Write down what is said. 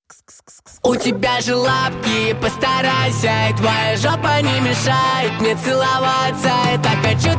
У тебя же лапки, постарайся, и твоя жопа не мешает мне целоваться. Я так хочу